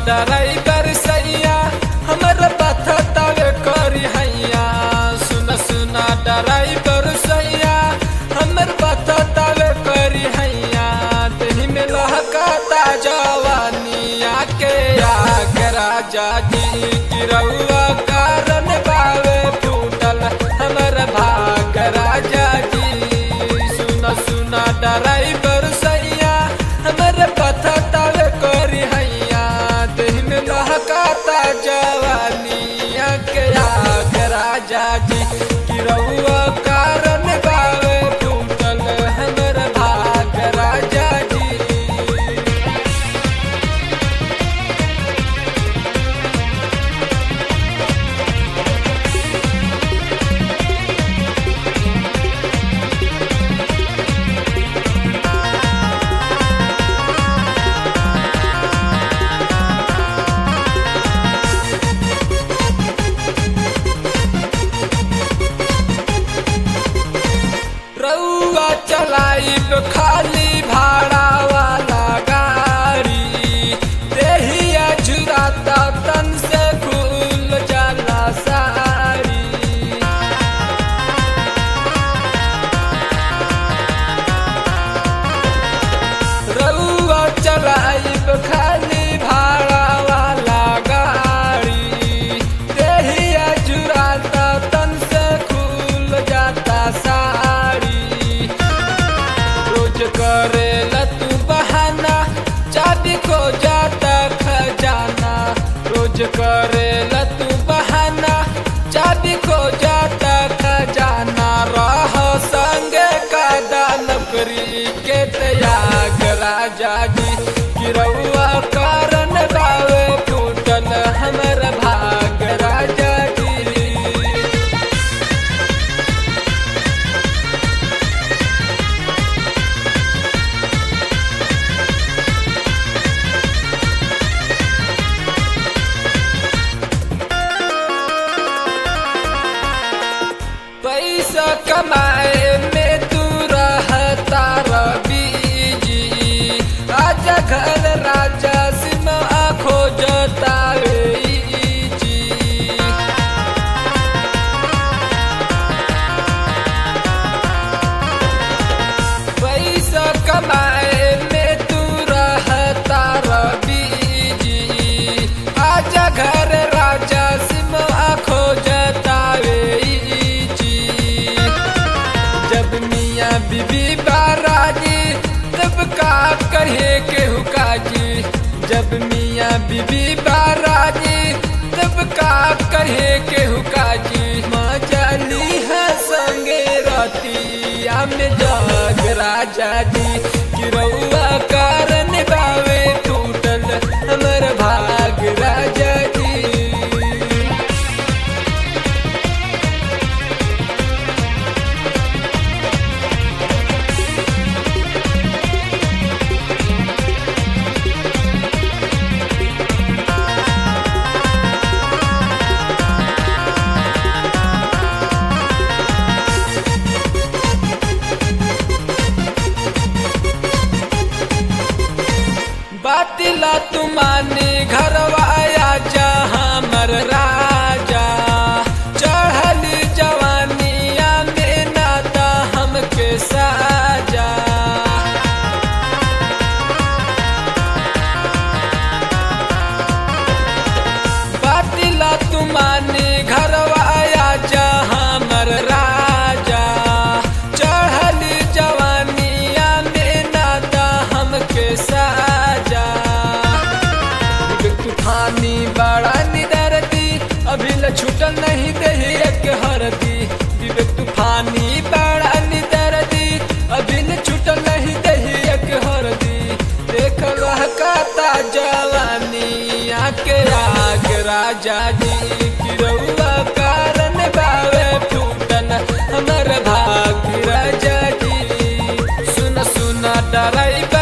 Driver सैया हमर बथतावे करी हैया। सुना सुना ड्राइवर सैया हमर बथतावे करी हैया। तेही में लहकाता जवानिया के आग राजा जी गिरौआ कारण बावे फूटल हमर भाग राजा जी। सुना सुना ड्राइवर सैया हमर बथतावे करी हैया। तेही में लहकाता जवानिया के आग राजा जी गिरौआ कारण बावे फूटल हमर भाग राजा जी। रउआ चलाइब खाली भाड़ा वाला गाड़ी। देहिया झुराता तन से खुल जाला साड़ी। रउआ चलाइब खाली भाड़ा वाला गाड़ी। देहिया झुराता तन से खुल जाता साड़ी। रोज करेला तू बहाना चाबी खो जाता खजाना। रोज करेला तू बहाना चाबी खो जाता खजाना। रह संगे कादा नौकरी के त्याग राजा जी गिरौआ कारण बावे फूटल हमर भाग राजा जी। पैसा कमाए में तू रहता बीजी। आजा घर राजा सिमा खोजता जी। पैसा कमाए में तू रहता बीजी। आजा घर राजा सिमा खोजता जब मियाँ बीबी बाराजी तब का कहे के हुकाजी। जब मियाँ बीबी बाराजी तब का कहे के हुकाजी। माँ जाली है संगे रतिया में जाग राजा जी गिरौआ कारण बावे फूटल हमर भाग राजा जी। बातिला तुमानी घरवा आजा हमर राजा। चढ़ली जवानिया में नाता हमके साजा। बातिला तुमानी घरवा आजा हमर राजा। चढ़ली जवानिया में नाता हमके साजा। तूफानी बड़ा निदरती अभी ल छूटल नहीं दही एक हरदी। विवेक तूफानी बड़ा निदरती अभी ल छूटल नहीं दही एक हरदी। देख लहकाता जवानिया के आग राजा जी गिरौआ कारण बावे फूटल हमर भाग राजा जी। सुन सुना ड्राइवर